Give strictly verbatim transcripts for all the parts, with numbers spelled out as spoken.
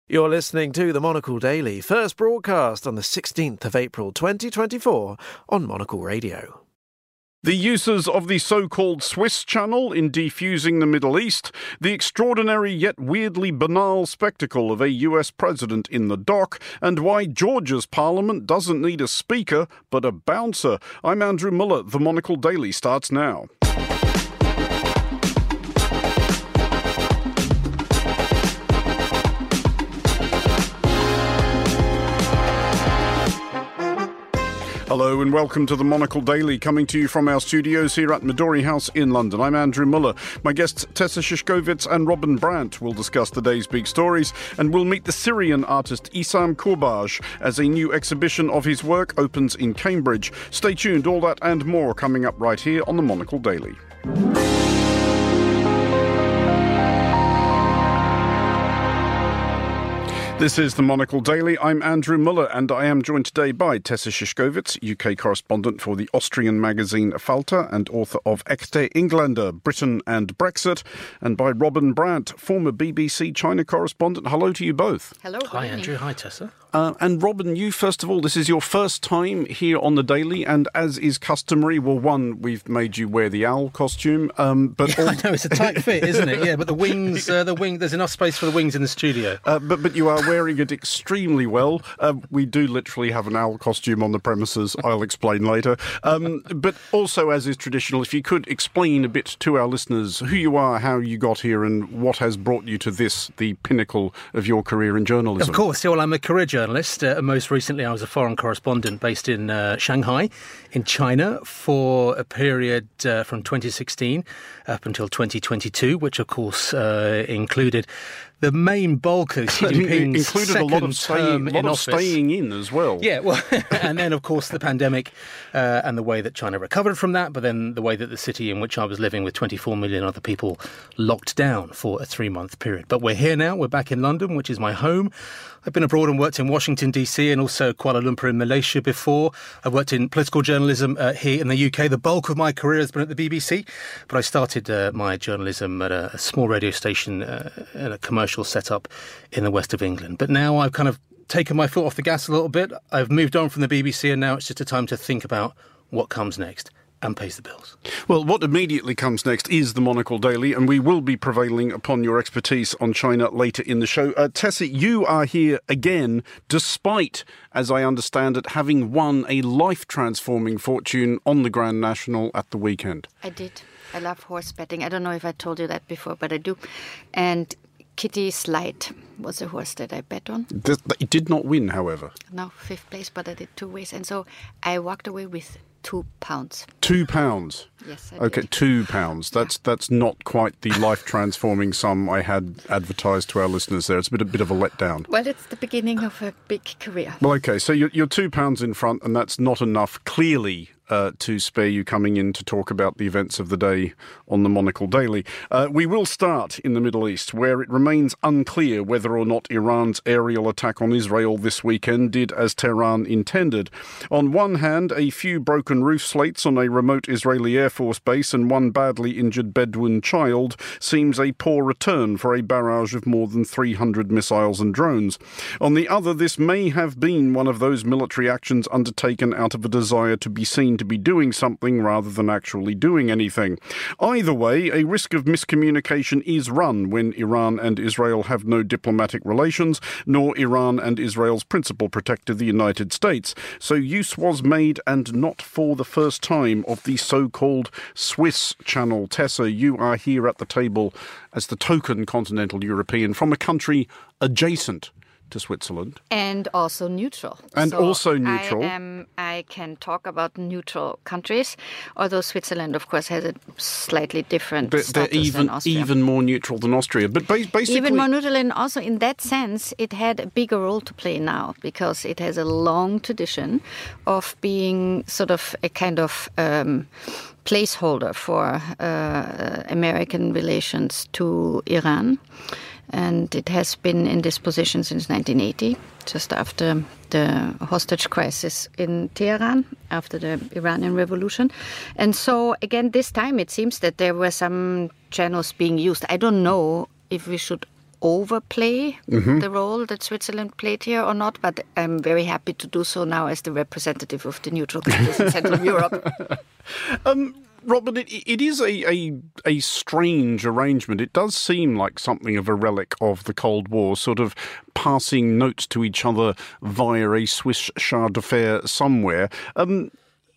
You're listening to the Monocle Daily, first broadcast on the sixteenth of April twenty twenty-four on Monocle Radio. The uses of the so-called Swiss Channel in defusing the Middle East, the extraordinary yet weirdly banal spectacle of a U S president in the dock, and why Georgia's parliament doesn't need a speaker but a bouncer. I'm Andrew Muller. The Monocle Daily starts now. Hello and welcome to the Monocle Daily, coming to you from our studios here at Midori House in London. I'm Andrew Muller. My guests Tessa Shishkovitz and Robin Brandt will discuss the day's big stories, and we'll meet the Syrian artist Issam Kourbaj as a new exhibition of his work opens in Cambridge. Stay tuned, all that and more coming up right here on the Monocle Daily. This is the Monocle Daily. I'm Andrew Muller, and I am joined today by Tessa Shishkovitz, U K correspondent for the Austrian magazine Falter and author of Echte Engländer, Britain and Brexit, and by Robin Brandt, former B B C China correspondent. Hello to you both. Hello. Hi, Andrew. Hi, Tessa. Uh, and Robin, you, first of all, this is your first time here on the Daily, and as is customary, well, one, we've made you wear the owl costume, um, but Yeah, all... I know, it's a tight fit, isn't it? Yeah, but the wings, uh, the wing, there's enough space for the wings in the studio. Uh, but but you are wearing it extremely well. Uh, we do literally have an owl costume on the premises. I'll explain later. Um, but also, as is traditional, if you could explain a bit to our listeners who you are, how you got here, and what has brought you to this, the pinnacle of your career in journalism. Of course. Yeah, well, I'm a career journalist. Uh, most recently, I was a foreign correspondent based in uh, Shanghai, in China, for a period uh, from twenty sixteen up until twenty twenty-two, which, of course, uh, included the main bulk of Xi Jinping's included second a lot of staying, term lot in of office. staying in as well. Yeah, well, and then, of course, the pandemic uh, and the way that China recovered from that, but then the way that the city in which I was living with twenty-four million other people locked down for a three-month period. But we're here now. We're back in London, which is my home. I've been abroad and worked in Washington, D C, and also Kuala Lumpur in Malaysia before. I've worked in political journalism uh, here in the U K. The bulk of my career has been at the B B C, but I started uh, my journalism at a, a small radio station uh, in a commercial setup in the west of England. But now I've kind of taken my foot off the gas a little bit. I've moved on from the B B C, and now it's just a time to think about what comes next and pays the bills. Well, what immediately comes next is the Monocle Daily, and we will be prevailing upon your expertise on China later in the show. Uh, Tessa, you are here again, despite, as I understand it, having won a life-transforming fortune on the Grand National at the weekend. I did. I love horse betting. I don't know if I told you that before, but I do. And Kitty Slide was a horse that I bet on. Th- It did not win, however. No, fifth place, but I did two ways. And so I walked away with two pounds. Two pounds. Yes, I Okay, did. two pounds. That's that's not quite the life-transforming sum I had advertised to our listeners there. It's a bit a bit of a letdown. Well, it's the beginning of a big career. Well, okay, so you're, you're two pounds in front, and that's not enough, clearly, uh, to spare you coming in to talk about the events of the day on the Monocle Daily. Uh, we will start in the Middle East, where it remains unclear whether or not Iran's aerial attack on Israel this weekend did as Tehran intended. On one hand, a few broken roof slates on a remote Israeli Air Force base and one badly injured Bedouin child seems a poor return for a barrage of more than three hundred missiles and drones. On the other, this may have been one of those military actions undertaken out of a desire to be seen to be doing something rather than actually doing anything. Either way, a risk of miscommunication is run when Iran and Israel have no diplomatic relations, nor Iran and Israel's principal protector, the United States. So use was made, and not for the first time, of the so-called Swiss Channel. Tessa, you are here at the table as the token continental European from a country adjacent to Switzerland. And also neutral. And So also neutral. I, am, I can talk about neutral countries, although Switzerland, of course, has a slightly different They're, status they're even than Austria. even more neutral than Austria. But ba- basically... Even more neutral, and also in that sense, it had a bigger role to play now, because it has a long tradition of being sort of a kind of um, placeholder for uh, American relations to Iran. And it has been in this position since nineteen eighty, just after the hostage crisis in Tehran, after the Iranian Revolution. And so, again, this time it seems that there were some channels being used. I don't know if we should overplay mm-hmm. the role that Switzerland played here or not, but I'm very happy to do so now as the representative of the neutral countries in Central Europe. Um, Robin, it, it is a, a a strange arrangement. It does seem like something of a relic of the Cold War, sort of passing notes to each other via a Swiss char d'affaires somewhere. Um,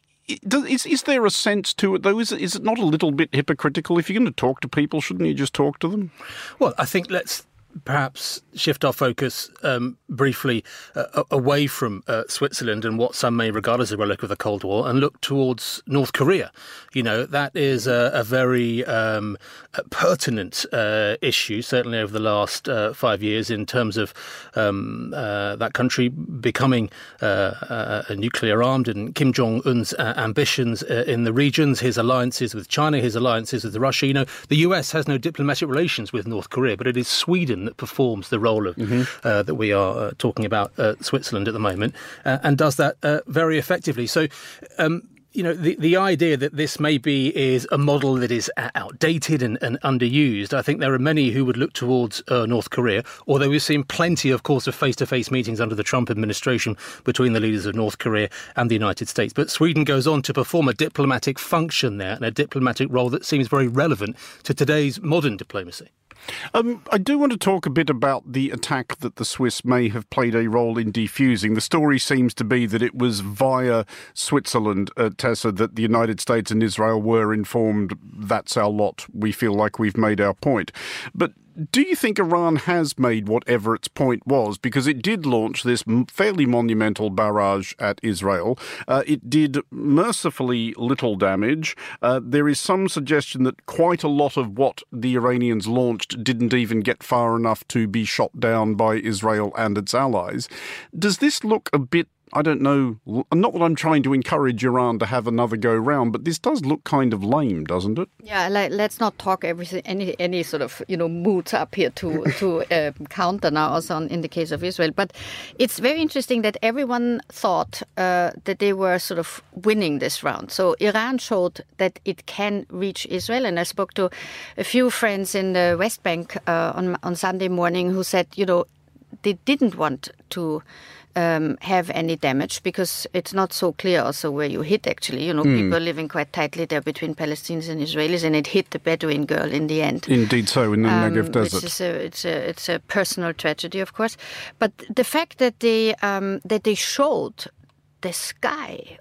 Is is there a sense to it, though? Is it, is it not a little bit hypocritical? If you're going to talk to people, shouldn't you just talk to them? Well, I think let's perhaps shift our focus um, briefly uh, away from uh, Switzerland and what some may regard as a relic of the Cold War and look towards North Korea. You know, that is a, a very um, a pertinent uh, issue, certainly over the last uh, five years in terms of um, uh, that country becoming uh, uh, nuclear-armed and Kim Jong-un's uh, ambitions uh, in the regions, his alliances with China, his alliances with Russia. You know, the U S has no diplomatic relations with North Korea, but it is Sweden that performs the role of mm-hmm. uh, that we are uh, talking about uh, Switzerland at the moment uh, and does that uh, very effectively. So, um, you know, the, the idea that this maybe is a model that is outdated and, and underused, I think there are many who would look towards uh, North Korea, although we've seen plenty, of course, of face-to-face meetings under the Trump administration between the leaders of North Korea and the United States. But Sweden goes on to perform a diplomatic function there and a diplomatic role that seems very relevant to today's modern diplomacy. Um, I do want to talk a bit about the attack that the Swiss may have played a role in defusing. The story seems to be that it was via Switzerland, uh, Tessa, that the United States and Israel were informed, that's our lot, we feel like we've made our point. But do you think Iran has made whatever its point was? Because it did launch this fairly monumental barrage at Israel. Uh, it did mercifully little damage. Uh, there is some suggestion that quite a lot of what the Iranians launched didn't even get far enough to be shot down by Israel and its allies. Does this look a bit, I don't know, not that I'm trying to encourage Iran to have another go round, but this does look kind of lame, doesn't it? Yeah, like, let's not talk everything, any any sort of, you know, moods up here to to uh, counter now also on, in the case of Israel. But it's very interesting that everyone thought uh, that they were sort of winning this round. So Iran showed that it can reach Israel. And I spoke to a few friends in the West Bank uh, on on Sunday morning who said, you know, they didn't want to Um, have any damage because it's not so clear also where you hit actually. You know, mm. people are living quite tightly there between Palestinians and Israelis, and it hit the Bedouin girl in the end. Indeed so, in the um, Negev desert. Which is a, it's, a, it's a personal tragedy, of course. But the fact that they, um, that they showed the sky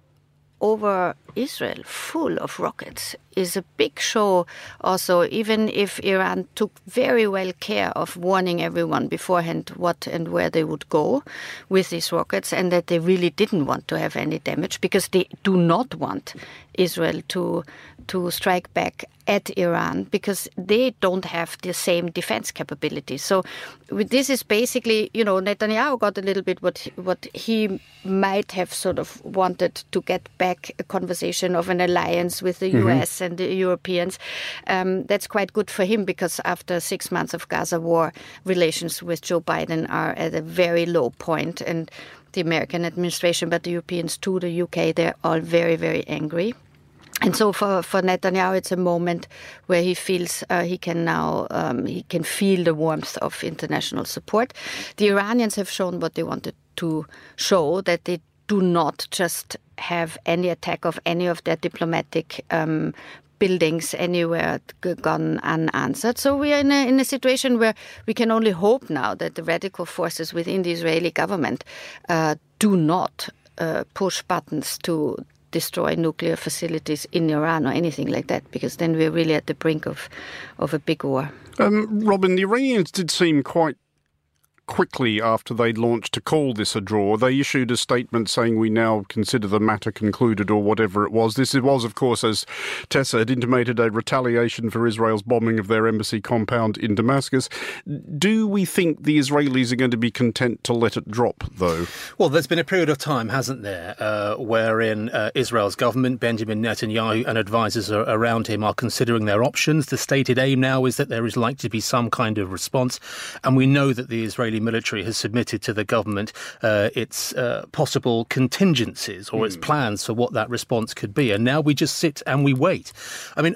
over Israel full of rockets is a big show also, even if Iran took very well care of warning everyone beforehand what and where they would go with these rockets, and that they really didn't want to have any damage because they do not want Israel to to strike back at Iran because they don't have the same defense capabilities. So with this is basically, you know, Netanyahu got a little bit what what he might have sort of wanted to get back a conversation of an alliance with the mm-hmm. U S and the Europeans. Um, that's quite good for him because after six months of Gaza war, relations with Joe Biden are at a very low point, and the American administration, but the Europeans too, the U K, they're all very, very angry. And so for, for Netanyahu, it's a moment where he feels uh, he can now, um, he can feel the warmth of international support. The Iranians have shown what they wanted to show, that they do not just have any attack of any of their diplomatic um, buildings anywhere gone unanswered. So we are in a, in a situation where we can only hope now that the radical forces within the Israeli government uh, do not uh, push buttons to destroy nuclear facilities in Iran or anything like that, because then we're really at the brink of, of a big war. Um, Robin, the Iranians did seem quite quickly after they'd launched to call this a draw. They issued a statement saying we now consider the matter concluded, or whatever it was. This was, of course, as Tessa had intimated, a retaliation for Israel's bombing of their embassy compound in Damascus. Do we think the Israelis are going to be content to let it drop, though? Well, there's been a period of time, hasn't there, uh, wherein uh, Israel's government, Benjamin Netanyahu and advisors are, around him are considering their options. The stated aim now is that there is likely to be some kind of response, and we know that the Israeli military has submitted to the government uh, its uh, possible contingencies or mm. its plans for what that response could be. And now we just sit and we wait. I mean,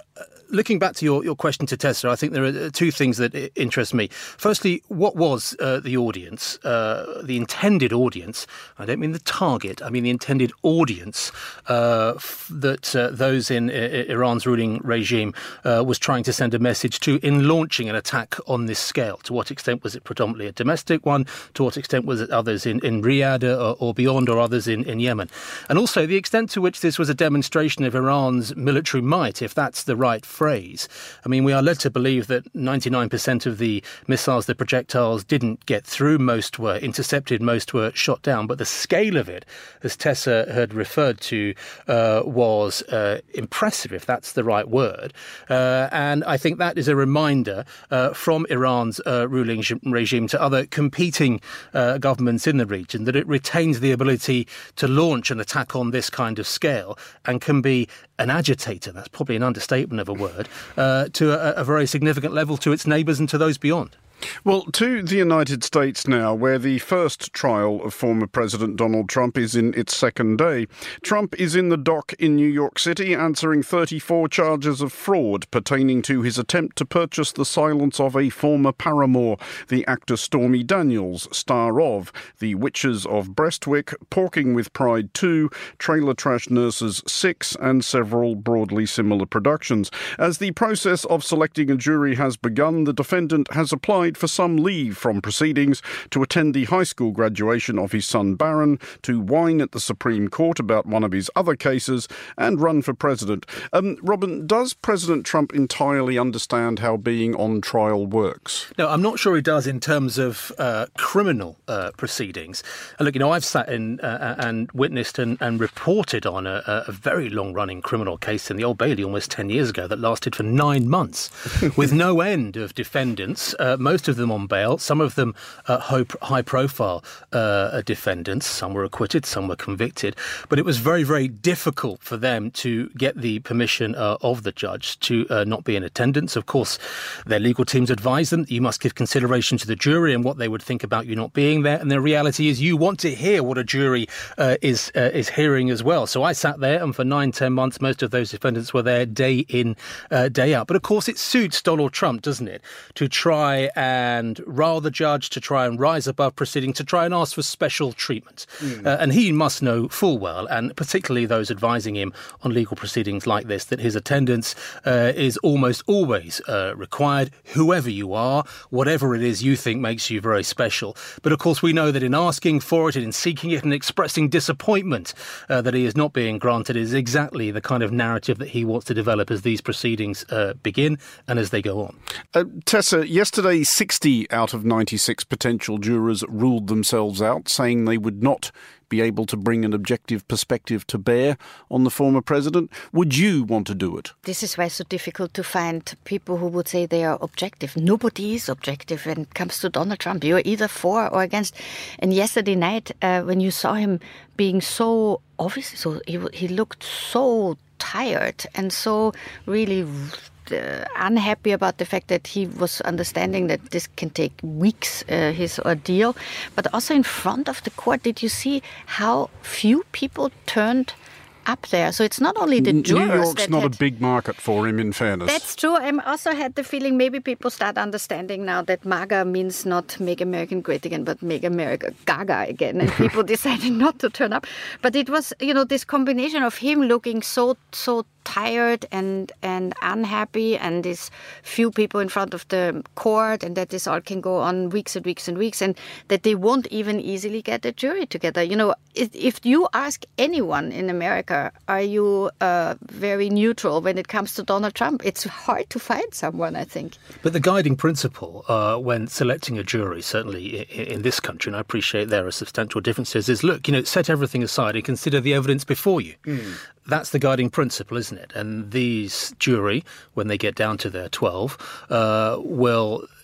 looking back to your, your question to Tessa, I think there are two things that interest me. Firstly, what was uh, the audience, uh, the intended audience? I don't mean the target, I mean the intended audience uh, f- that uh, those in I- Iran's ruling regime uh, was trying to send a message to in launching an attack on this scale. To what extent was it predominantly a domestic one? To what extent was it others in, in Riyadh or, or beyond, or others in, in Yemen? And also the extent to which this was a demonstration of Iran's military might, if that's the right phrase. I mean, we are led to believe that ninety-nine percent of the missiles, the projectiles, didn't get through. Most were intercepted, most were shot down. But the scale of it, as Tessa had referred to, uh, was uh, impressive, if that's the right word. Uh, and I think that is a reminder uh, from Iran's uh, ruling regime to other competing uh, governments in the region that it retains the ability to launch an attack on this kind of scale and can be an agitator, that's probably an understatement of a word, uh, to a, a very significant level to its neighbours and to those beyond. Well, to the United States now, where the first trial of former President Donald Trump is in its second day. Trump is in the dock in New York City answering thirty-four charges of fraud pertaining to his attempt to purchase the silence of a former paramour, the actor Stormy Daniels, star of The Witches of Brestwick, Porking with Pride two, Trailer Trash Nurses six, and several broadly similar productions. As the process of selecting a jury has begun, the defendant has applied for some leave from proceedings to attend the high school graduation of his son Barron, to whine at the Supreme Court about one of his other cases, and run for president. Um, Robin, does President Trump entirely understand how being on trial works? No, I'm not sure he does in terms of uh, criminal uh, proceedings. And look, you know, I've sat in uh, and witnessed and, and reported on a, a very long-running criminal case in the Old Bailey almost ten years ago that lasted for nine months with no end of defendants. Uh, most of them on bail, some of them uh, high-profile uh, defendants. Some were acquitted, some were convicted. But it was very, very difficult for them to get the permission uh, of the judge to uh, not be in attendance. Of course, their legal teams advised them that you must give consideration to the jury and what they would think about you not being there. And the reality is you want to hear what a jury uh, is uh, is hearing as well. So I sat there, and for nine, ten months, most of those defendants were there day in, uh, day out. But of course, it suits Donald Trump, doesn't it, to try and rile the judge, to try and rise above proceeding, to try and ask for special treatment. Mm. Uh, and he must know full well, and particularly those advising him on legal proceedings like this, that his attendance uh, is almost always uh, required, whoever you are, whatever it is you think makes you very special. But of course, we know that in asking for it and in seeking it and expressing disappointment uh, that he is not being granted is exactly the kind of narrative that he wants to develop as these proceedings uh, begin and as they go on. Uh, Tessa, yesterday, sixty out of ninety-six potential jurors ruled themselves out, saying they would not be able to bring an objective perspective to bear on the former president. Would you want to do it? This is why it's so difficult to find people who would say they are objective. Nobody is objective when it comes to Donald Trump. You're either for or against. And yesterday night, uh, when you saw him being so obviously, so he, he looked so tired and so really Uh, unhappy about the fact that he was understanding that this can take weeks, uh, his ordeal. But also in front of the court, did you see how few people turned up there? So it's not only the jurors. New York's that not had, a big market for him, in fairness. That's true. I also had the feeling maybe people start understanding now that MAGA means not Make America Great Again, but Make America Gaga again. And people decided not to turn up. But it was, you know, this combination of him looking so, so tired and, and unhappy, and these few people in front of the court, and that this all can go on weeks and weeks and weeks, and that they won't even easily get a jury together. You know, if, if you ask anyone in America, are you uh, very neutral when it comes to Donald Trump? It's hard to find someone, I think. But the guiding principle uh, when selecting a jury, certainly in, in this country, and I appreciate there are substantial differences, is look, you know, set everything aside and consider the evidence before you. Mm. That's the guiding principle, isn't it? And these jury, when they get down to their twelve, uh, will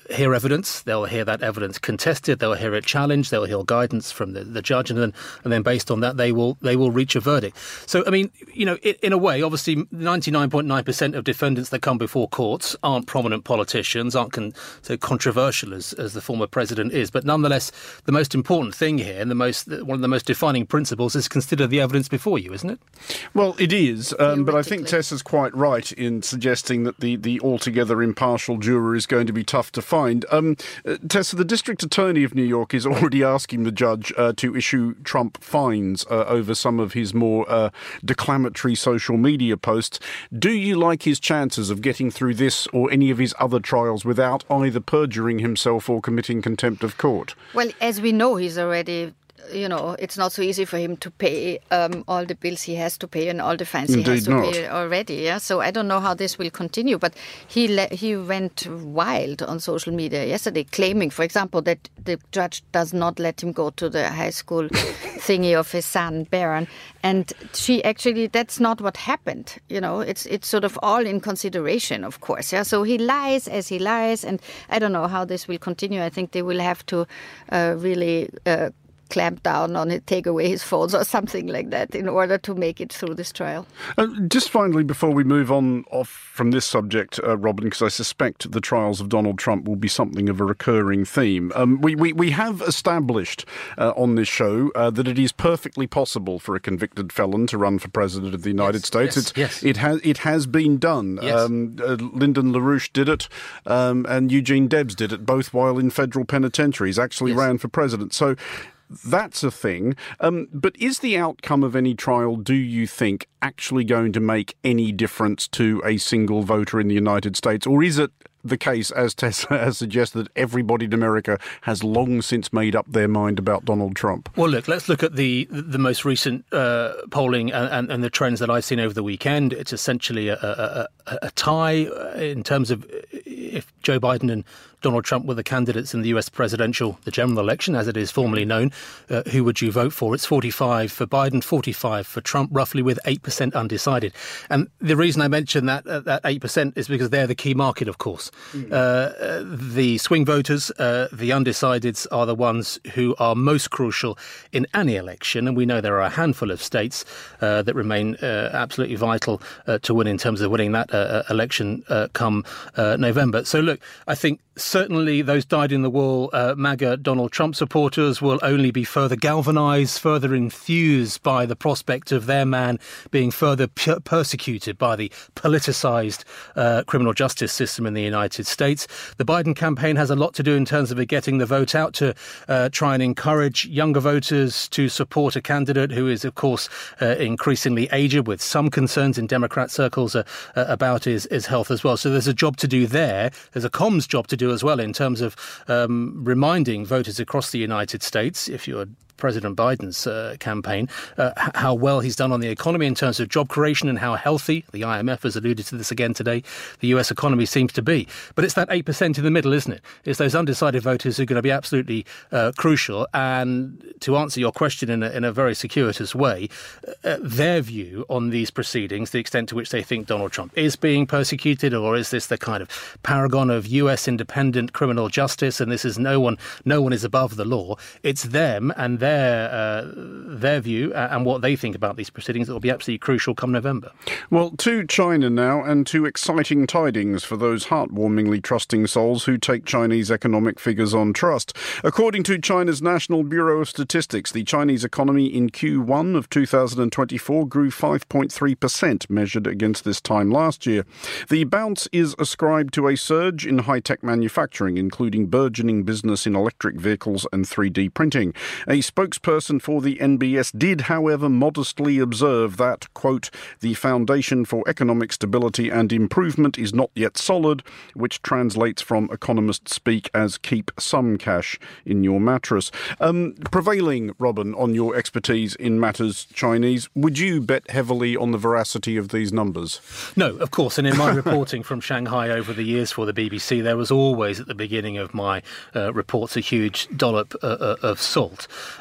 hear evidence, they'll hear that evidence contested, they'll hear it challenged, they'll hear guidance from the, the judge, and then and then based on that they will they will reach a verdict. So, I mean, you know, in, in a way, obviously ninety-nine point nine percent of defendants that come before courts aren't prominent politicians, aren't con- so controversial as, as the former president is, but nonetheless, the most important thing here and the most one of the most defining principles is consider the evidence before you, isn't it? Well, it is, um, but I think Tessa's quite right in suggesting that the, the altogether impartial juror is going to be tough to find. Um, uh, Tessa, the District Attorney of New York is already asking the judge uh, to issue Trump fines uh, over some of his more uh, declamatory social media posts. Do you like his chances of getting through this or any of his other trials without either perjuring himself or committing contempt of court? Well, as we know, he's already... You know, it's not so easy for him to pay um, all the bills he has to pay and all the fines Indeed he has to not. pay already. Yeah, so I don't know how this will continue. But he le- he went wild on social media yesterday, claiming, for example, that the judge does not let him go to the high school thingy of his son, Barron. And she actually, that's not what happened. You know, it's it's sort of all in consideration, of course. Yeah, so he lies as he lies, and I don't know how this will continue. I think they will have to uh, really. Uh, clamp down on it, take away his phones or something like that in order to make it through this trial. Uh, just finally, before we move on off from this subject, uh, Robin, because I suspect the trials of Donald Trump will be something of a recurring theme. Um, we, we, we have established uh, on this show uh, that it is perfectly possible for a convicted felon to run for president of the United yes, States. Yes, it's, yes. It, has, it has been done. Yes. Um, uh, Lyndon LaRouche did it um, and Eugene Debs did it, both while in federal penitentiaries, actually yes. ran for president. So that's a thing. Um, but is the outcome of any trial, do you think, actually going to make any difference to a single voter in the United States? Or is it the case, as Tessa has suggested, that everybody in America has long since made up their mind about Donald Trump? Well, look, let's look at the the most recent uh, polling and, and, and the trends that I've seen over the weekend. It's essentially a, a, a, a tie in terms of if Joe Biden and Donald Trump were the candidates in the U S presidential, the general election, as it is formally known. Uh, who would you vote for? It's forty-five for Biden, forty-five for Trump, roughly with eight percent undecided. And the reason I mention that uh, that eight percent is because they're the key market, of course. Mm. Uh, uh, the swing voters, uh, the undecideds, are the ones who are most crucial in any election. And we know there are a handful of states uh, that remain uh, absolutely vital uh, to win in terms of winning that uh, election uh, come uh, November. So, look, I think certainly those dyed-in-the-wool uh, MAGA Donald Trump supporters will only be further galvanised, further enthused by the prospect of their man being further p- persecuted by the politicised uh, criminal justice system in the United States. The Biden campaign has a lot to do in terms of getting the vote out to uh, try and encourage younger voters to support a candidate who is, of course, uh, increasingly aged, with some concerns in Democrat circles uh, uh, about his, his health as well. So there's a job to do there. There's a comms job to do as well in terms of um, reminding voters across the United States, if you're President Biden's uh, campaign, uh, how well he's done on the economy in terms of job creation and how healthy, the I M F has alluded to this again today, the U S economy seems to be. But it's that eight percent in the middle, isn't it? It's those undecided voters who are going to be absolutely uh, crucial. And to answer your question in a, in a very circuitous way, uh, their view on these proceedings, the extent to which they think Donald Trump is being persecuted, or is this the kind of paragon of U S independent criminal justice, and this is no one, no one is above the law. It's them and their uh, their view and what they think about these proceedings that will be absolutely crucial come November. Well, to China now, and to exciting tidings for those heartwarmingly trusting souls who take Chinese economic figures on trust. According to China's National Bureau of Statistics, the Chinese economy in Q one of two thousand twenty-four grew five point three percent, measured against this time last year. The bounce is ascribed to a surge in high-tech manufacturing, including burgeoning business in electric vehicles and three D printing. A spokesperson for the N B S did, however, modestly observe that, quote, the foundation for economic stability and improvement is not yet solid, which translates from economist speak as keep some cash in your mattress. Um, prevailing, Robin, on your expertise in matters Chinese, would you bet heavily on the veracity of these numbers? No, of course. And in my reporting from Shanghai over the years for the B B C, there was always at the beginning of my uh, reports a huge dollop uh, uh, of salt.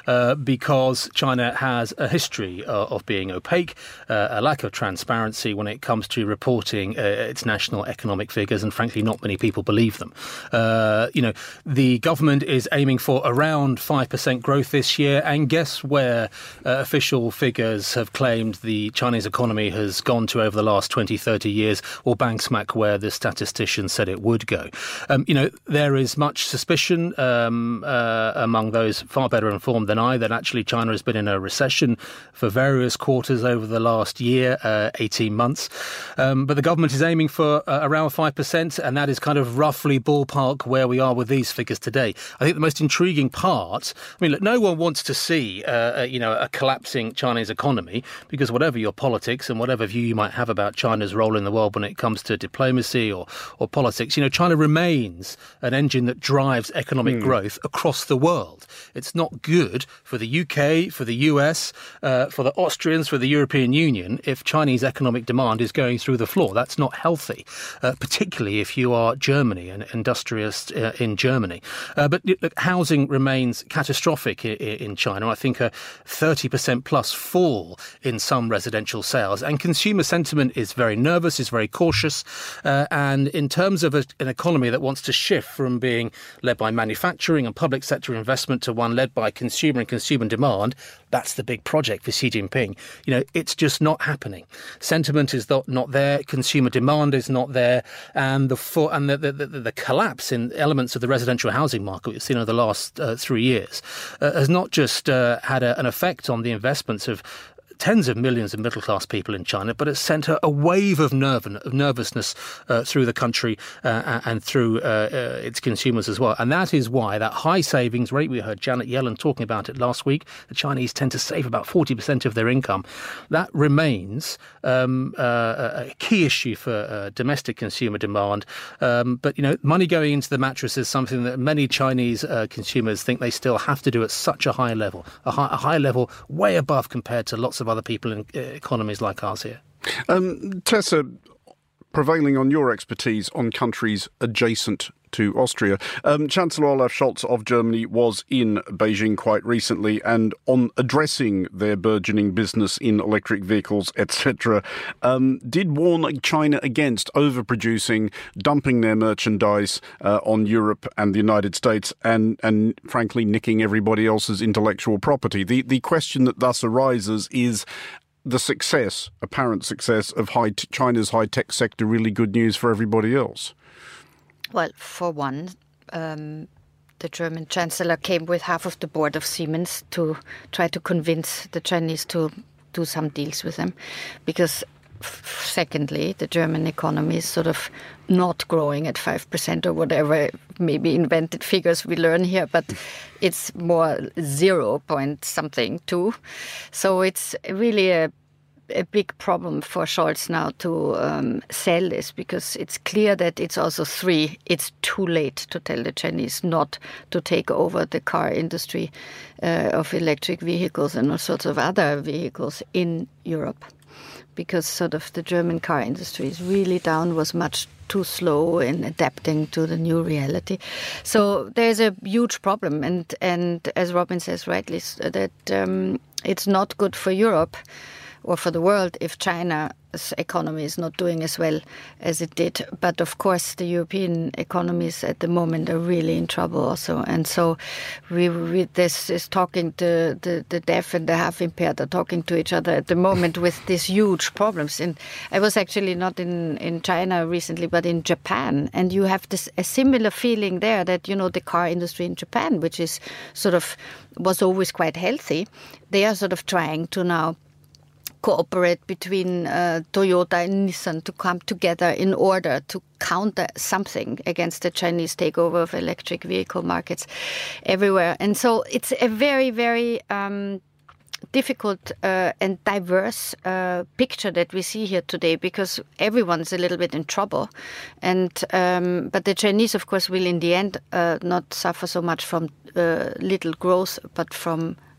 uh, because China has a history uh, of being opaque, uh, a lack of transparency when it comes to reporting uh, its national economic figures, and frankly, not many people believe them. Uh, you know, the government is aiming for around five percent growth this year, and guess where uh, official figures have claimed the Chinese economy has gone to over the last twenty, thirty years, or bang smack where the statistician said it would go. Um, you know, there is much suspicion um, uh, among those far better informed than I that actually China has been in a recession for various quarters over the last year, uh, eighteen months. Um, but the government is aiming for uh, around five percent, and that is kind of roughly ballpark where we are with these figures today. I think the most intriguing part, I mean, look, no one wants to see, uh, a, you know, a collapsing Chinese economy, because whatever your politics and whatever view you might have about China's role in the world when it comes to diplomacy or, or politics, you know, China remains an engine that drives economic mm. growth across the world. It's not good for the U K, for the U S, uh, for the Austrians, for the European Union if Chinese economic demand is going through the floor. That's not healthy, uh, particularly if you are Germany, an industrialist uh, in Germany. Uh, but look, housing remains catastrophic in, in China. I think a thirty percent plus fall in some residential sales, and consumer sentiment is very nervous, is very cautious. Uh, and in terms of a, an economy that wants to shift from being led by manufacturing and public sector investment to one led by consumer and consumer demand, that's the big project for Xi Jinping. You know, it's just not happening. Sentiment is not, not there, consumer demand is not there, and the for, and the, the, the, the collapse in elements of the residential housing market we've seen over the last uh, three years uh, has not just uh, had a, an effect on the investments of tens of millions of middle-class people in China, but it's sent a, a wave of, nerve, of nervousness uh, through the country uh, and through uh, uh, its consumers as well. And that is why that high savings rate, we heard Janet Yellen talking about it last week, the Chinese tend to save about forty percent of their income. That remains um, uh, a key issue for uh, domestic consumer demand. Um, but, you know, money going into the mattress is something that many Chinese uh, consumers think they still have to do at such a high level, a high, a high level way above compared to lots of other people in uh, economies like ours here. Um, Tessa, prevailing on your expertise on countries adjacent to Austria, um, Chancellor Olaf Scholz of Germany was in Beijing quite recently, and on addressing their burgeoning business in electric vehicles, et cetera, um, did warn China against overproducing, dumping their merchandise uh, on Europe and the United States, and, and frankly nicking everybody else's intellectual property. The, the question that thus arises is, the success, apparent success of high t- China's high-tech sector really good news for everybody else? Well, for one, um, the German Chancellor came with half of the board of Siemens to try to convince the Chinese to do some deals with them. Because, f- secondly, the German economy is sort of not growing at five percent or whatever, maybe invented figures we learn here, but it's more zero point something two. So it's really a a big problem for Scholz now to um, sell this, because it's clear that it's also three. It's too late to tell the Chinese not to take over the car industry uh, of electric vehicles and all sorts of other vehicles in Europe, because sort of the German car industry is really down, was much too slow in adapting to the new reality. So there's a huge problem. And, and as Robin says rightly, that um, it's not good for Europe or for the world if China's economy is not doing as well as it did. But of course, the European economies at the moment are really in trouble also. And so we, we this is talking to the, the deaf and the half impaired are talking to each other at the moment with these huge problems. And I was actually not in, in China recently, but in Japan. And you have this a similar feeling there that, you know, the car industry in Japan, which is sort of was always quite healthy, they are sort of trying to now cooperate between uh, Toyota and Nissan to come together in order to counter something against the Chinese takeover of electric vehicle markets everywhere. And so it's a very, very um, difficult uh, and diverse uh, picture that we see here today, because everyone's a little bit in trouble. And um, but the Chinese, of course, will in the end uh, not suffer so much from uh, little growth, but from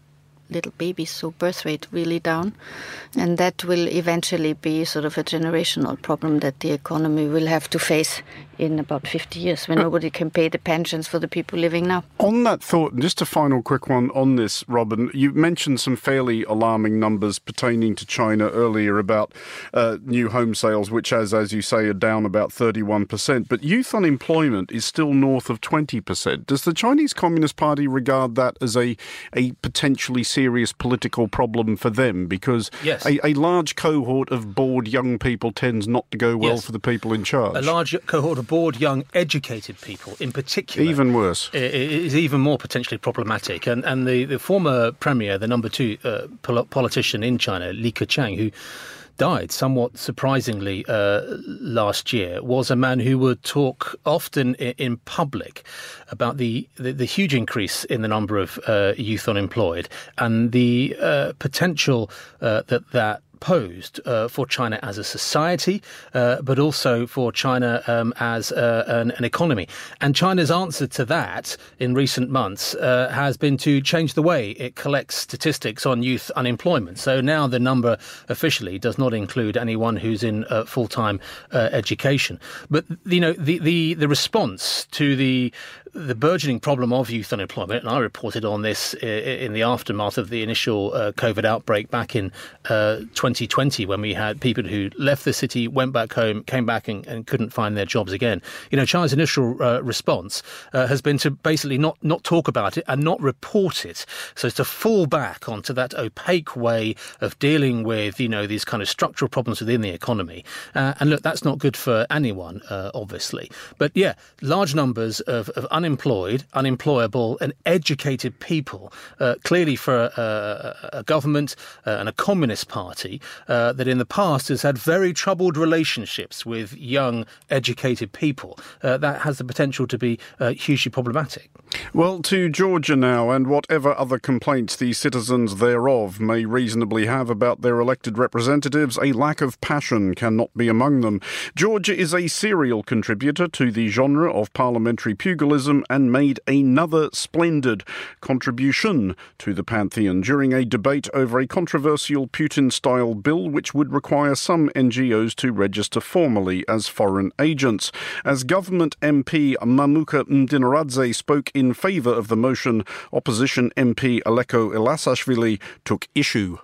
little babies, so birth rate really down. And that will eventually be sort of a generational problem that the economy will have to face in about fifty years when nobody can pay the pensions for the people living now. On that thought, just a final quick one on this, Robin. You mentioned some fairly alarming numbers pertaining to China earlier about uh, new home sales, which, as as you say, are down about thirty-one percent. But youth unemployment is still north of twenty percent. Does the Chinese Communist Party regard that as a, a potentially serious political problem for them? Because yes. a, a large cohort of bored young people tends not to go well yes. for the people in charge. A large cohort of bored, young, educated people, in particular, even worse, is even more potentially problematic. And and the, the former premier, the number two uh, pol- politician in China, Li Keqiang, who died somewhat surprisingly uh, last year, was a man who would talk often in, in public about the, the, the huge increase in the number of uh, youth unemployed and the uh, potential uh, that that posed uh, for China as a society, uh, but also for China um, as uh, an, an economy. And China's answer to that in recent months uh, has been to change the way it collects statistics on youth unemployment. So now the number officially does not include anyone who's in uh, full-time uh, education. But, you know, the, the, the response to the the burgeoning problem of youth unemployment, and I reported on this in the aftermath of the initial uh, COVID outbreak back in uh, twenty twenty, when we had people who left the city, went back home, came back and, and couldn't find their jobs again. You know, China's initial uh, response uh, has been to basically not, not talk about it and not report it. So it's to fall back onto that opaque way of dealing with, you know, these kind of structural problems within the economy. Uh, and look, that's not good for anyone, uh, obviously. But yeah, large numbers of, of unemployed, unemployable and educated people, uh, clearly for a, a government uh, and a communist party uh, that in the past has had very troubled relationships with young, educated people. Uh, that has the potential to be uh, hugely problematic. Well, to Georgia now, and whatever other complaints the citizens thereof may reasonably have about their elected representatives, a lack of passion cannot be among them. Georgia is a serial contributor to the genre of parliamentary pugilism and made another splendid contribution to the pantheon during a debate over a controversial Putin-style bill which would require some N G Os to register formally as foreign agents. As government M P Mamuka Mdinaradze spoke in favour of the motion, opposition M P Aleko Elasashvili took issue.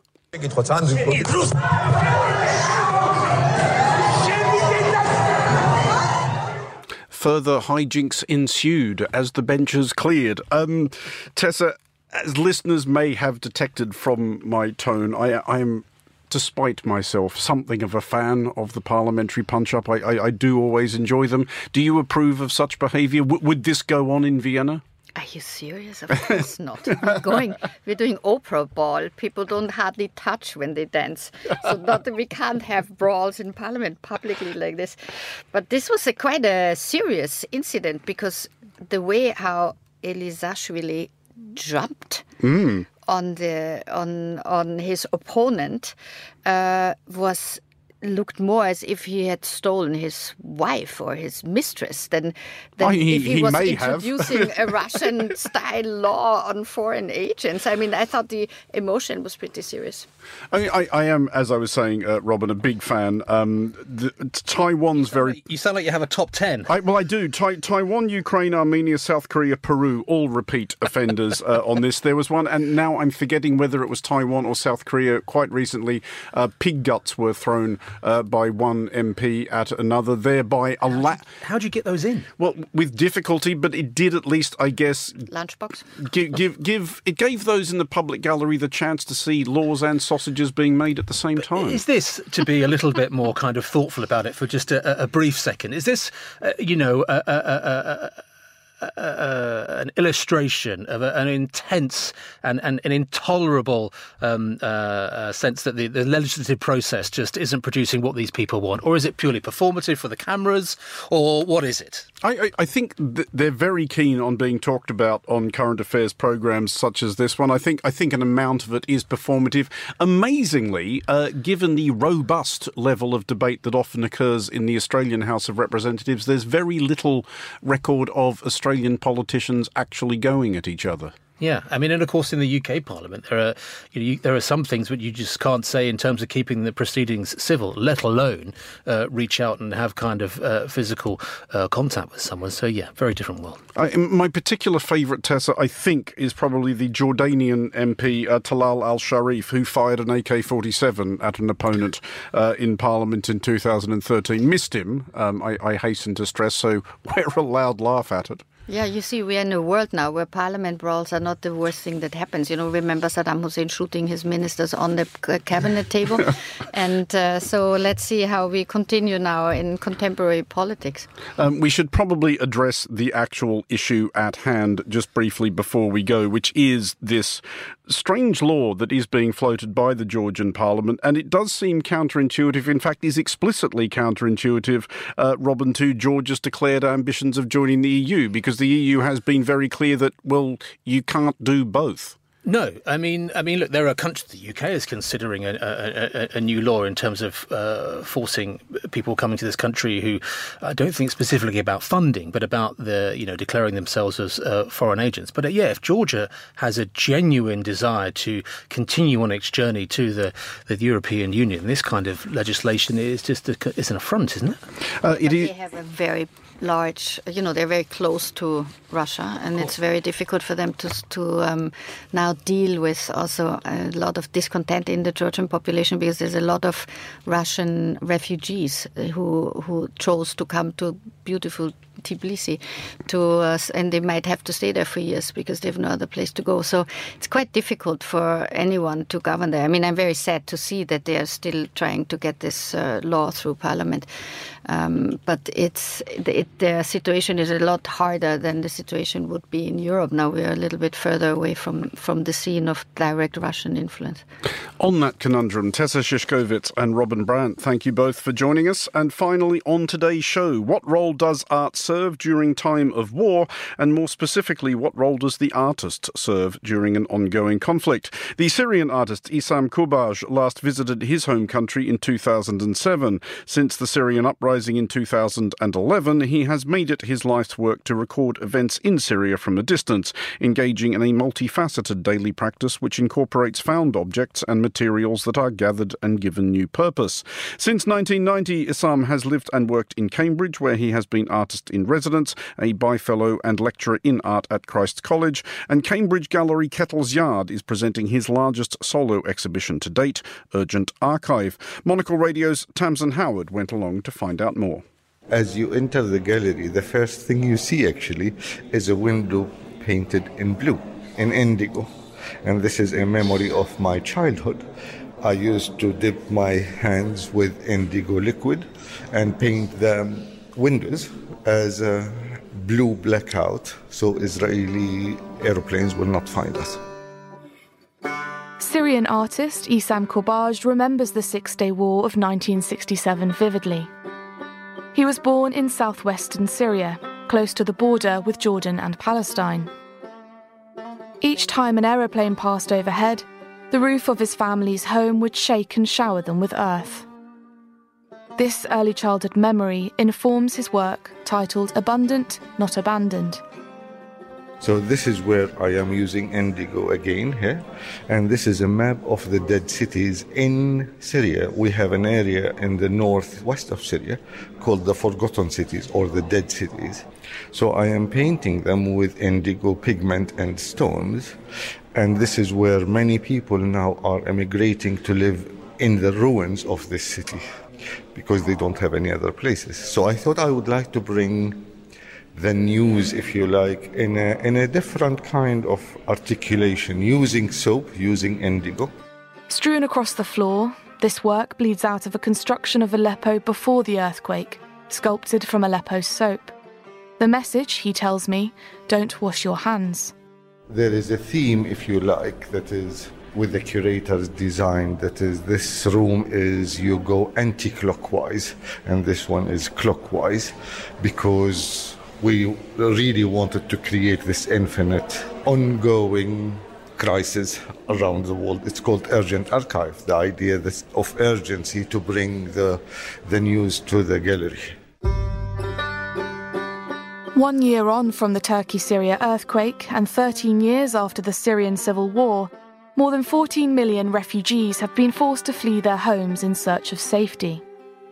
Further hijinks ensued as the benches cleared. Um, Tessa, as listeners may have detected from my tone, I, I am, despite myself, something of a fan of the parliamentary punch-up. I, I, I do always enjoy them. Do you approve of such behaviour? W- would this go on in Vienna? Are you serious? Of course not. We're going. We're doing opera ball. People don't hardly touch when they dance. So not that we can't have brawls in Parliament publicly like this. But this was a quite a serious incident because the way how Elisashvili jumped mm. on the on on his opponent uh, was. Looked more as if he had stolen his wife or his mistress than, than oh, he, if he, he was may introducing a Russian-style law on foreign agents. I mean, I thought the emotion was pretty serious. I, I, I am, as I was saying, uh, Robin, a big fan. Um, the, Taiwan's very... Like, you sound like you have a top ten. I, well, I do. Tai- Taiwan, Ukraine, Armenia, South Korea, Peru, all repeat offenders uh, on this. There was one, and now I'm forgetting whether it was Taiwan or South Korea. Quite recently, uh, pig guts were thrown Uh, by one M P at another, thereby a la- How do you get those in? Well, with difficulty, but it did at least, I guess, lunchbox. Give, give, give it gave those in the public gallery the chance to see laws and sausages being made at the same time. Is this, to be a little bit more kind of thoughtful about it for just a, a brief second? Is this, uh, you know, a, a, a, a Uh, an illustration of a, an intense and, and an intolerable um, uh, uh, sense that the, the legislative process just isn't producing what these people want? Or is it purely performative for the cameras? Or what is it? I, I, I think th- they're very keen on being talked about on current affairs programmes such as this one. I think I think an amount of it is performative. Amazingly, uh, given the robust level of debate that often occurs in the Australian House of Representatives, there's very little record of Australian Australian politicians actually going at each other. Yeah, I mean, and of course, in the U K Parliament, there are you know, you, there are some things that you just can't say in terms of keeping the proceedings civil, let alone uh, reach out and have kind of uh, physical uh, contact with someone. So, yeah, very different world. I, my particular favourite, Tessa, I think, is probably the Jordanian M P uh, Talal al-Sharif, who fired an A K forty-seven at an opponent uh, in Parliament in two thousand thirteen. Missed him, um, I, I hasten to stress, so we're allowed to laugh at it. Yeah, you see, we're in a world now where parliament brawls are not the worst thing that happens. You know, remember Saddam Hussein shooting his ministers on the cabinet table? And uh, so let's see how we continue now in contemporary politics. Um, we should probably address the actual issue at hand just briefly before we go, which is this strange law that is being floated by the Georgian parliament. And it does seem counterintuitive, in fact, is explicitly counterintuitive, uh, Robin, to Georgia's declared ambitions of joining the E U, because the E U has been very clear that, well, you can't do both. No, I mean, I mean, look, there are countries. The U K is considering a, a, a, a new law in terms of uh, forcing people coming to this country who I don't think specifically about funding, but about the, you know, declaring themselves as uh, foreign agents. But uh, yeah, if Georgia has a genuine desire to continue on its journey to the, the European Union, this kind of legislation is just a, it's an affront, isn't it? Uh, it is. They have a very large, you know, they're very close to Russia, and it's very difficult for them to to um, now deal with also a lot of discontent in the Georgian population, because there's a lot of Russian refugees who who chose to come to beautiful Tbilisi, to uh, and they might have to stay there for years because they have no other place to go. So it's quite difficult for anyone to govern there. I mean, I'm very sad to see that they are still trying to get this uh, law through Parliament. Um, but it's it, the situation is a lot harder than the situation would be in Europe. Now we are a little bit further away from, from the scene of direct Russian influence. On that conundrum, Tessa Shishkovitz and Robin Brandt, thank you both for joining us. And finally, on today's show, what role does art serve during time of war? And more specifically, what role does the artist serve during an ongoing conflict? The Syrian artist Issam Koubaj last visited his home country in two thousand seven. Since the Syrian uprising in two thousand eleven, he has made it his life's work to record events in Syria from a distance, engaging in a multifaceted daily practice which incorporates found objects and materials that are gathered and given new purpose. Since nineteen ninety, Issam has lived and worked in Cambridge, where he has been artist in residence, a Byfellow and lecturer in art at Christ's College, and Cambridge Gallery Kettle's Yard is presenting his largest solo exhibition to date, Urgent Archive. Monocle Radio's Tamsin Howard went along to find out more. As you enter the gallery, the first thing you see actually is a window painted in blue, in indigo. And this is a memory of my childhood. I used to dip my hands with indigo liquid and paint the windows as a blue blackout so Israeli airplanes will not find us. Syrian artist Issam Koubaj remembers the Six-Day War of nineteen sixty-seven vividly. He was born in southwestern Syria, close to the border with Jordan and Palestine. Each time an aeroplane passed overhead, the roof of his family's home would shake and shower them with earth. This early childhood memory informs his work, titled Abundant, Not Abandoned. So this is where I am using indigo again here, and this is a map of the dead cities in Syria. We have an area in the northwest of Syria called the Forgotten Cities, or the Dead Cities. So I am painting them with indigo pigment and stones, and this is where many people now are emigrating to live in the ruins of this city, because they don't have any other places. So I thought I would like to bring the news, if you like, in a, in a different kind of articulation, using soap, using indigo. Strewn across the floor, this work bleeds out of a construction of Aleppo before the earthquake, sculpted from Aleppo's soap. The message, he tells me, don't wash your hands. There is a theme, if you like, that is with the curator's design, that is, this room is, you go anti-clockwise, and this one is clockwise, because we really wanted to create this infinite, ongoing crisis around the world. It's called Urgent Archive, the idea of urgency to bring the, the news to the gallery. One year on from the Turkey-Syria earthquake and thirteen years after the Syrian civil war, more than fourteen million refugees have been forced to flee their homes in search of safety.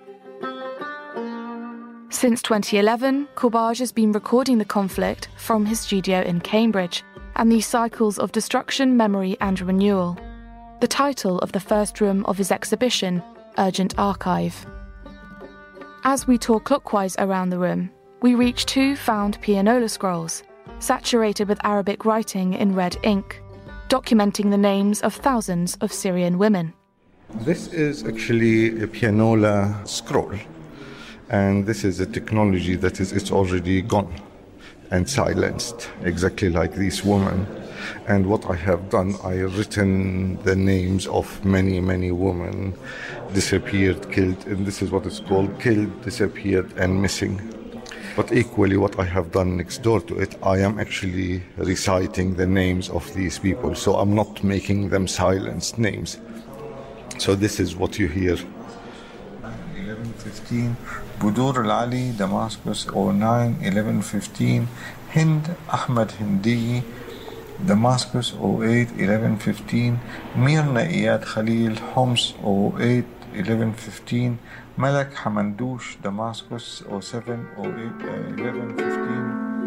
Since twenty eleven, Corbage has been recording the conflict from his studio in Cambridge and these cycles of destruction, memory and renewal. The title of the first room of his exhibition, Urgent Archive. As we tour clockwise around the room, we reach two found pianola scrolls, saturated with Arabic writing in red ink, documenting the names of thousands of Syrian women. This is actually a pianola scroll, and this is a technology that is it's already gone and silenced, exactly like these women. And what I have done, I have written the names of many, many women disappeared, killed, and this is what it's called, killed, disappeared, and missing. But equally, what I have done next door to it, I am actually reciting the names of these people. So I'm not making them silenced names. So this is what you hear. eleven fifteen, Budur al-Ali, Damascus. oh nine, eleven fifteen, Hind Ahmed Hindi, Damascus. oh eight, eleven fifteen, Mirna Iyad Khalil, Homs. oh eight, eleven fifteen, Malak Hamandoush, Damascus. oh seven, oh eight, eleven fifteen.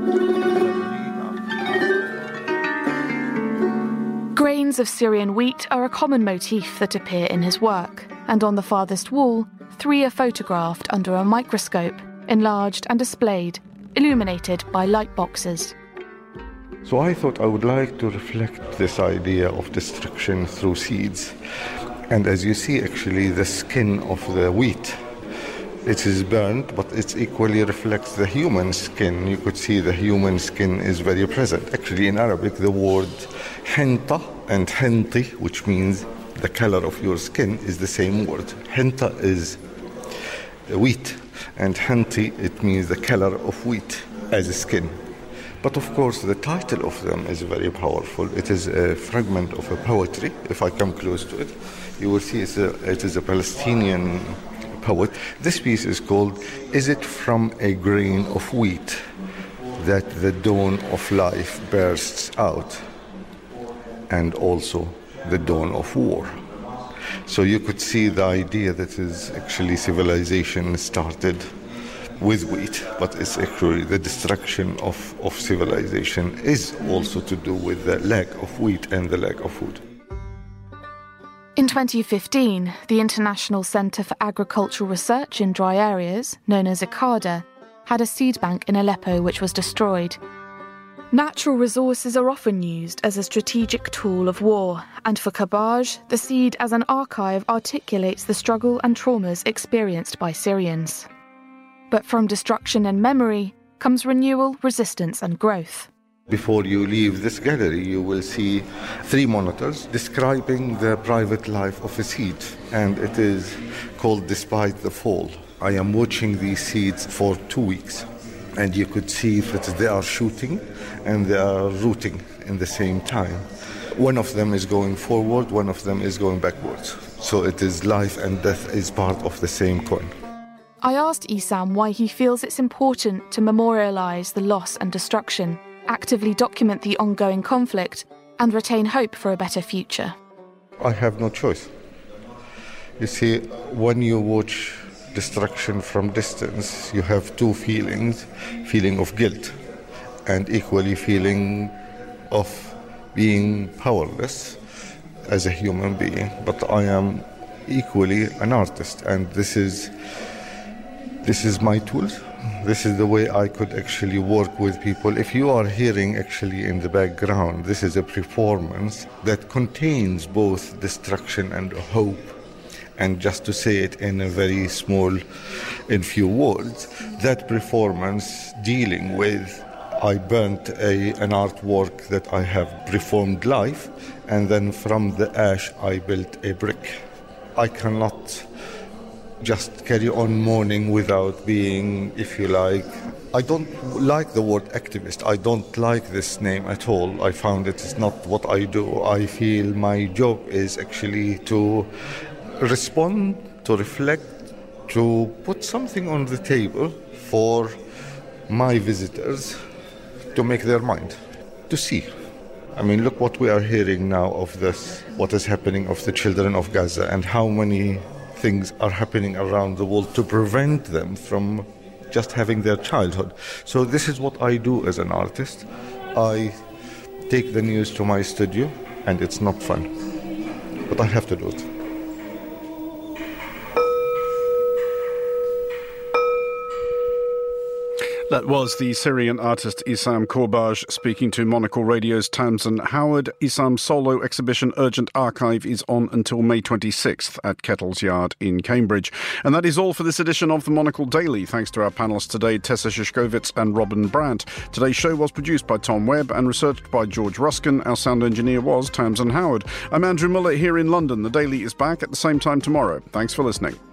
Grains of Syrian wheat are a common motif that appear in his work, and on the farthest wall, three are photographed under a microscope, enlarged and displayed, illuminated by light boxes. So I thought I would like to reflect this idea of destruction through seeds. And as you see, actually, the skin of the wheat, it is burnt, but it equally reflects the human skin. You could see the human skin is very present. Actually, in Arabic, the word hinta and hinti, which means the color of your skin, is the same word. Hinta is wheat, and hinti, it means the color of wheat as a skin. But of course, the title of them is very powerful. It is a fragment of a poetry. If I come close to it, you will see it's a, it is a Palestinian poet. This piece is called, "Is it from a grain of wheat that the dawn of life bursts out, and also the dawn of war?" So you could see the idea that is actually civilization started with wheat, but it's actually the destruction of, of civilization is also to do with the lack of wheat and the lack of food. In twenty fifteen, the International Centre for Agricultural Research in Dry Areas, known as ICARDA, had a seed bank in Aleppo which was destroyed. Natural resources are often used as a strategic tool of war, and for Corbage, the seed as an archive articulates the struggle and traumas experienced by Syrians. But from destruction and memory comes renewal, resistance and growth. Before you leave this gallery, you will see three monitors describing the private life of a seed, and it is called Despite the Fall. I am watching these seeds for two weeks, and you could see that they are shooting and they are rooting in the same time. One of them is going forward, one of them is going backwards. So it is life and death is part of the same coin. I asked Issam why he feels it's important to memorialise the loss and destruction, actively document the ongoing conflict, and retain hope for a better future. I have no choice. You see, when you watch destruction from distance, you have two feelings, feeling of guilt and equally feeling of being powerless as a human being. But I am equally an artist, and this is This is my tools. This is the way I could actually work with people. If you are hearing actually in the background, this is a performance that contains both destruction and hope. And just to say it in a very small, in few words, that performance dealing with, I burnt a, an artwork that I have reformed life, and then from the ash I built a brick. I cannot just carry on mourning without being, if you like, I don't like the word activist. I don't like this name at all. I found it is not what I do. I feel my job is actually to respond, to reflect, to put something on the table for my visitors to make their mind, to see. I mean, look what we are hearing now of this, what is happening of the children of Gaza, and how many things are happening around the world to prevent them from just having their childhood. So this is what I do as an artist. I take the news to my studio, and it's not fun, but I have to do it. That was the Syrian artist Issam Korbaj speaking to Monocle Radio's Tamsin Howard. Issam's solo exhibition Urgent Archive is on until May twenty-sixth at Kettle's Yard in Cambridge. And that is all for this edition of the Monocle Daily. Thanks to our panellists today, Tessa Shishkovitz and Robin Brandt. Today's show was produced by Tom Webb and researched by George Ruskin. Our sound engineer was Tamsin Howard. I'm Andrew Muller here in London. The Daily is back at the same time tomorrow. Thanks for listening.